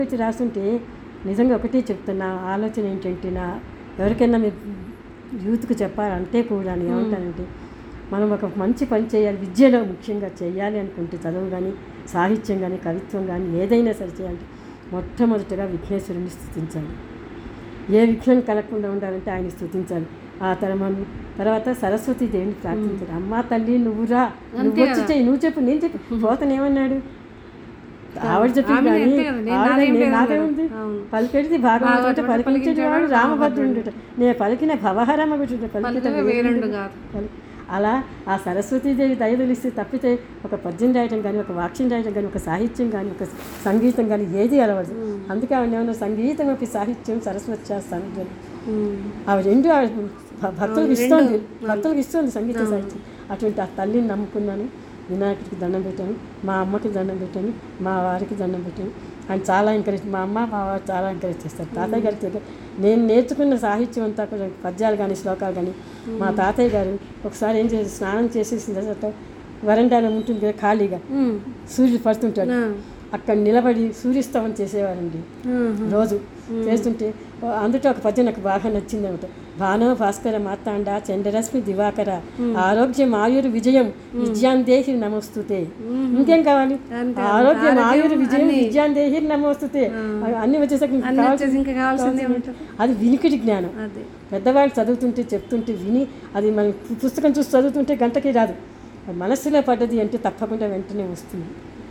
వచ్చి రాస్తుంటే నిజంగా ఒకటే చెప్తున్నా, ఆలోచన ఏంటంటే ఎవరికైనా మీరు యూత్కి చెప్పాలంటే కూడా ఏమంటానంటే, మనం ఒక మంచి పని చేయాలి, విద్యలో ముఖ్యంగా చేయాలి అనుకుంటే, చదువు కానీ సాహిత్యం కానీ కవిత్వం కానీ ఏదైనా సరే చేయాలంటే మొట్టమొదటిగా విఘ్నేశ్వరుని స్తుతించాలి. ఏ విఘ్నం కలగకుండా ఉండాలంటే ఆయన స్తుతించాలి. ఆ తర్వాత సరస్వతీ దేవిని ప్రార్థించాలి. అమ్మా తల్లి నువ్వురా, నువ్వు వచ్చి చెయ్యి, నువ్వు చెప్పు, నేను చెప్పు. పోతనేమన్నాడు, ఆవిడ చెప్పింది కానీ ఆవిడ నాదేముంది, పలికెడిది భాగవతం పలికించేటి వాడు రామభద్రుడు, నేను పలికిన భవహరమ పలికి. అలా ఆ సరస్వతీదేవి దయదలిస్తే తప్పితే ఒక పద్యం రాయటం కానీ, ఒక వాక్యం రాయటం కానీ, ఒక సాహిత్యం కానీ, ఒక సంగీతం కానీ ఏది అలవదు. అందుకే ఆవిడ ఏమన్నా సంగీతం ఒక సాహిత్యం సరస్వతి చేస్తాను ఆవిడ రెండు భక్తులకు ఇస్తుంది సంగీత సాహిత్యం. అటువంటి ఆ తల్లిని నమ్ముకున్నాను. వినాయకుడికి దండం పెట్టాను, మా అమ్మకి దండం పెట్టాను, మా వారికి దండం పెట్టాను. ఆయన చాలా ఎంకరేజ్, మా అమ్మ మా వారు చాలా ఎంకరేజ్ చేస్తారు. తాతయ్య గారి దగ్గర నేను నేర్చుకున్న సాహిత్యం అంతా కూడా పద్యాలు కానీ శ్లోకాలు కానీ మా తాతయ్య గారు ఒకసారి ఏం చేసి స్నానం చేసేసిన తర్వాత వరండాలో ఉంటుంది కదా ఖాళీగా, సూర్యుడు పడుతుంటాడు, అక్కడ నిలబడి సూర్యస్తవం చేసేవారండి రోజు. చేస్తుంటే అందులో ఒక పద్యం నాకు బాగా నచ్చింది అనమాట. భానో భాస్కర మార్తాండ చంద్రరశ్మి దివాకర ఆరోగ్యం ఆయుర్ విజయం విద్యాందేహి నమోస్తుతే. ఇంకేం కావాలి, ఆరోగ్యం ఆయుర్ విజయం విద్యాందేహి నమోస్తుతే అన్ని వచ్చేసరికి అది వినికిడి జ్ఞానం. పెద్దవాళ్ళు చదువుతుంటే చెప్తుంటే విని, అది మనం పుస్తకం చూసి చదువుతుంటే గంటకి రాదు, మనస్సులో పడ్డది అంటే తప్పకుండా వెంటనే వస్తుంది.